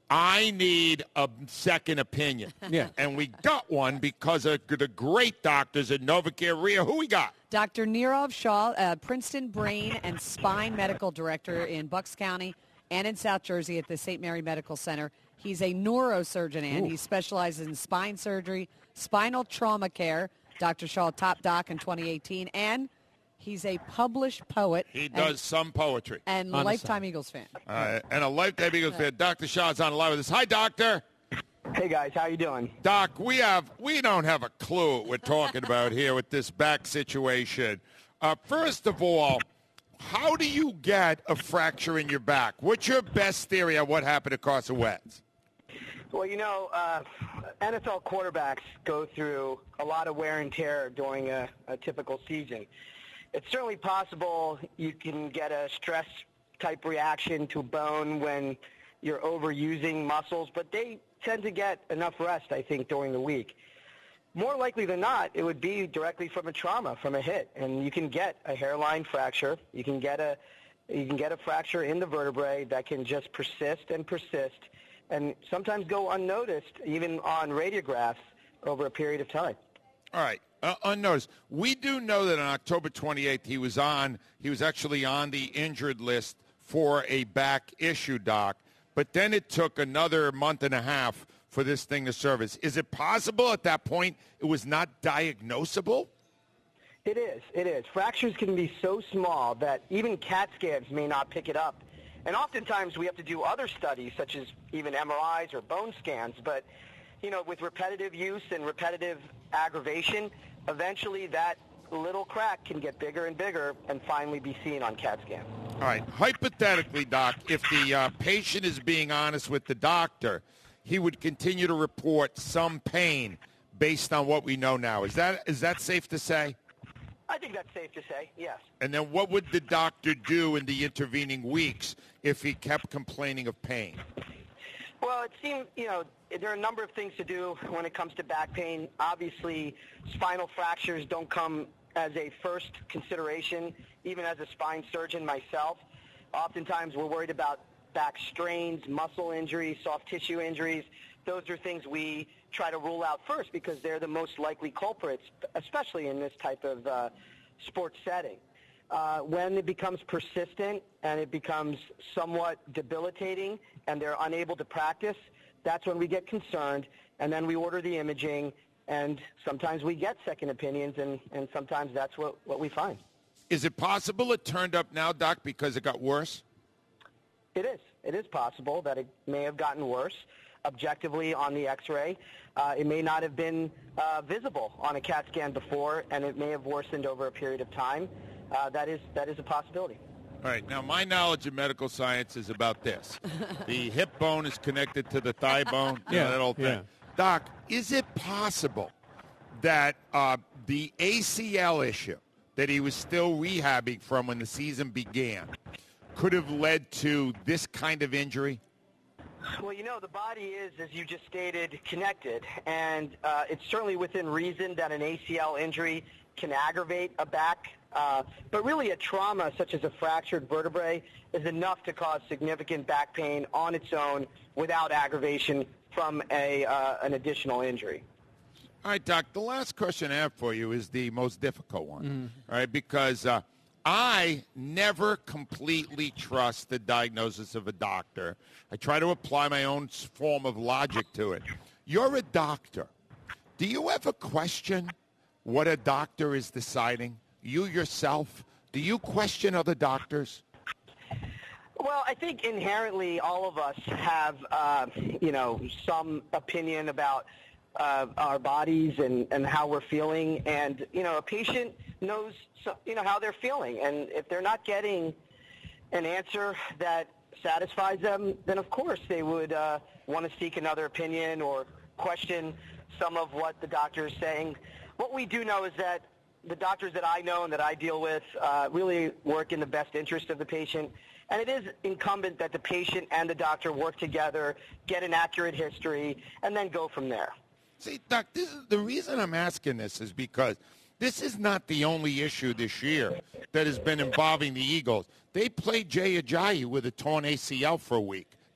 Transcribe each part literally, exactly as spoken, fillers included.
I need a second opinion. Yeah. And we got one because of the great doctors at Novacare Rio. Who we got? Doctor Nirav Shah, uh, Princeton Brain and Spine Medical Director in Bucks County and in South Jersey at the Saint Mary Medical Center. He's a neurosurgeon, and Ooh. he specializes in spine surgery, spinal trauma care. Doctor Shah, top doc in twenty eighteen, and he's a published poet. He and, does some poetry. And On the lifetime side. Eagles fan. Uh, and a lifetime Eagles fan. Doctor Shah's on the line with us. Hi, Doctor. Hey guys, how you doing? Doc, we have we don't have a clue what we're talking about here with this back situation. Uh, first of all, how do you get a fracture in your back? What's your best theory on what happened to Carson Wentz? Well, you know, uh, N F L quarterbacks go through a lot of wear and tear during a, a typical season. It's certainly possible you can get a stress-type reaction to bone when you're overusing muscles, but they tend to get enough rest, I think, during the week. More likely than not, it would be directly from a trauma, from a hit, and you can get a hairline fracture. You can get a you can get a fracture in the vertebrae that can just persist and persist, and sometimes go unnoticed, even on radiographs over a period of time. All right, uh, unnoticed. We do know that on October twenty-eighth, he was on. He was actually on the injured list for a back issue, Doc. But then it took another month and a half for this thing to surface. Is it possible at that point it was not diagnosable? It is. It is. Fractures can be so small that even CAT scans may not pick it up. And oftentimes we have to do other studies, such as even M R Is or bone scans. But, you know, with repetitive use and repetitive aggravation, eventually that little crack can get bigger and bigger and finally be seen on CAT scan. All right. Hypothetically, Doc, if the uh, patient is being honest with the doctor, he would continue to report some pain based on what we know now. Is that is that safe to say? I think that's safe to say, yes. And then what would the doctor do in the intervening weeks if he kept complaining of pain? Well, it seems, you know, there are a number of things to do when it comes to back pain. Obviously, spinal fractures don't come as a first consideration, even as a spine surgeon myself. Oftentimes we're worried about back strains, muscle injuries, soft tissue injuries. Those are things we try to rule out first because they're the most likely culprits, especially in this type of uh, sports setting. Uh, when it becomes persistent and it becomes somewhat debilitating and they're unable to practice, that's when we get concerned, and then we order the imaging, and sometimes we get second opinions, and, and sometimes that's what, what we find. Is it possible it turned up now, Doc, because it got worse? It is. It is possible that it may have gotten worse objectively on the X-ray. Uh, it may not have been uh, visible on a CAT scan before, and it may have worsened over a period of time. Uh, that is that is a possibility. All right. Now, my knowledge of medical science is about this. The hip bone is connected to the thigh bone. You know, Yeah, that whole thing. yeah. Doc, is it possible that uh, the A C L issue that he was still rehabbing from when the season began could have led to this kind of injury? Well, you know, the body is, as you just stated, connected, and uh, it's certainly within reason that an A C L injury can aggravate a back, uh, but really a trauma such as a fractured vertebrae is enough to cause significant back pain on its own without aggravation from a uh, an additional injury. All right, Doc, the last question I have for you is the most difficult one, all right, because uh, I never completely trust the diagnosis of a doctor. I try to apply my own s- form of logic to it. You're a doctor. Do you ever question what a doctor is deciding? You yourself, do you question other doctors? Well, I think inherently all of us have, uh, you know, some opinion about uh, our bodies and, and how we're feeling. And, you know, a patient knows, so, you know, how they're feeling. And if they're not getting an answer that satisfies them, then of course they would uh, want to seek another opinion or question some of what the doctor is saying. What we do know is that the doctors that I know and that I deal with uh, really work in the best interest of the patient. And it is incumbent that the patient and the doctor work together, get an accurate history, and then go from there. See, Doc, this is, the reason I'm asking this is because this is not the only issue this year that has been involving the Eagles. They played Jay Ajayi with a torn A C L for a week.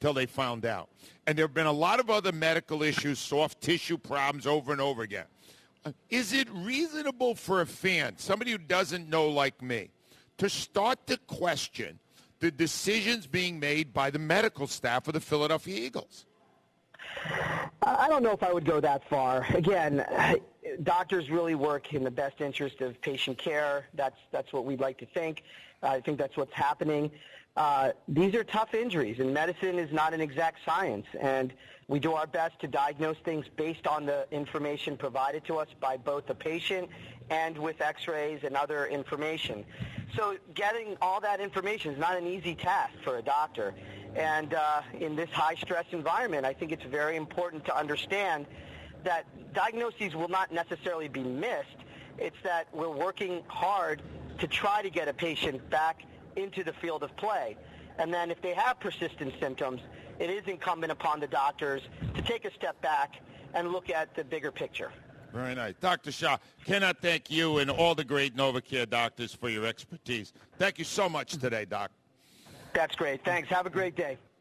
till they found out. And there have been a lot of other medical issues, soft tissue problems over and over again. Is it reasonable for a fan, somebody who doesn't know like me, to start to question the decisions being made by the medical staff of the Philadelphia Eagles? I don't know if I would go that far. Again, doctors really work in the best interest of patient care. That's that's what we'd like to think. I think that's what's happening. Uh, these are tough injuries, and medicine is not an exact science. And we do our best to diagnose things based on the information provided to us by both the patient and with x-rays and other information. So getting all that information is not an easy task for a doctor. And uh, in this high-stress environment, I think it's very important to understand that diagnoses will not necessarily be missed. It's that we're working hard to try to get a patient back into the field of play. And then if they have persistent symptoms, it is incumbent upon the doctors to take a step back and look at the bigger picture. Very nice. Doctor Shah, cannot thank you and all the great NovaCare doctors for your expertise. Thank you so much today, Doc. That's great. Thanks. Have a great day.